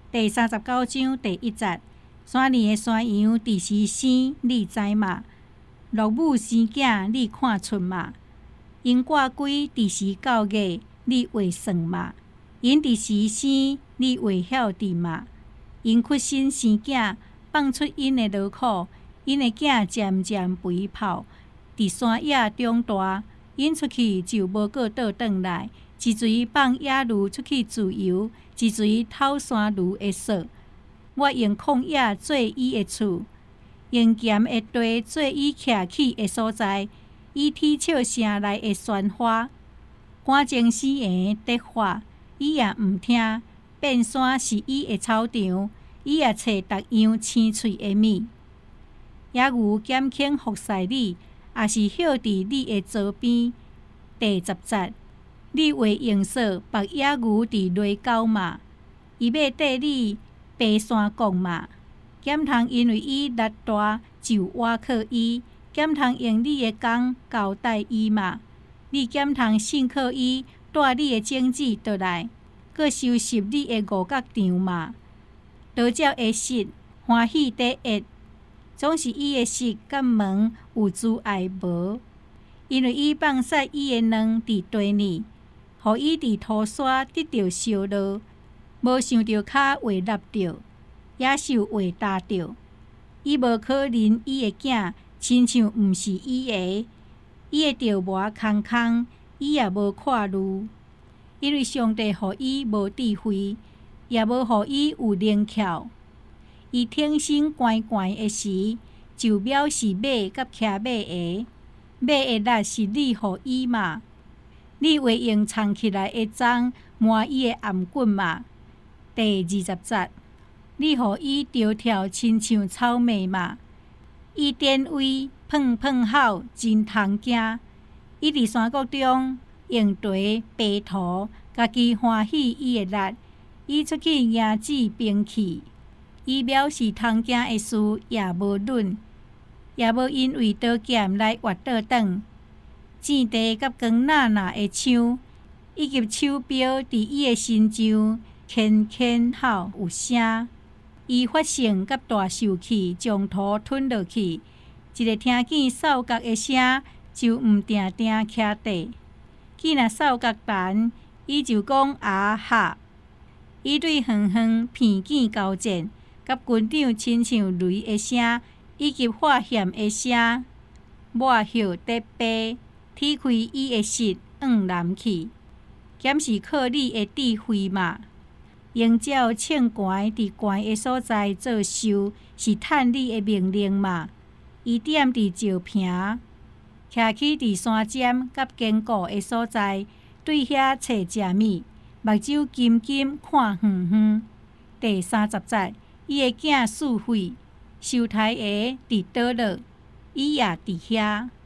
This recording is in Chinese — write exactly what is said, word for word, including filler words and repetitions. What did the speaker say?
第三十九章第一节，山里的山羊伫时生，你知嘛？落母生囝，你看出嘛？因挂龟伫时到月，你会算嘛？因伫时生，你会晓得嘛？因屈身生囝，放出因的劳苦，因的囝渐渐肥泡，伫山野长大。因出去就无过倒转来，一随放野驴出去自由，一随偷山驴的索。我用旷野做伊的厝，用咸的地做伊徛起的所在，以铁笑声来的宣花。赶情死闲得发，伊也毋听。变山是伊的草场，伊也找逐样青翠的物。野牛减轻服侍你。也是歇伫你的左边。第十节，你会用说白野牛伫犁沟嘛？伊要缀你爬山讲嘛？减通因为伊力大就倚靠伊，减通用你的工交代伊嘛？你减通信靠伊，带你的种子倒来，搁收拾你的五角场嘛？多鸟的食，欢喜第一。总是伊的食甲门有阻碍无？因为伊放撒伊的卵伫地里，互伊伫土沙得到烧落，无想到骹会落着，野兽会踏着。伊无可能伊的囝亲像毋是伊的，伊会着磨空空，伊也无看路。因为上帝互伊无智慧，也无互伊有灵巧。伊挺身悬悬的时，就藐视马甲骑马的。马的力是你互伊嘛？你会用藏起来的章磨伊的颔棍嘛？第二十节，你互伊着跳亲像草莓嘛？伊典位碰碰好，真通惊。伊伫山谷中用地爬土，家己欢喜伊的力。伊出去迎子兵器。伊藐视通惊的事，也无论，也无因为刀剑来挖倒转。糋地甲光娜娜的枪，以及手表伫伊的身上，铿铿吼有声。伊发性甲大受气，将土吞落去。一个听见扫角的声，就毋定定徛地。见若扫角弹，伊就讲啊哈。伊对远远片见交战。甲军长亲像雷的声，以及化险的声，抹叶得飞，踢开伊的舌，往南去。减是靠你的智慧嘛？用照称悬伫悬的所在做寿，是趁你的命令嘛？伊踮伫石坪，徛起伫山尖甲坚固的所在，对遐找食物，目睭金金看远远。第三十节。伊的囝死废，受胎下伫倒落，伊也伫遐。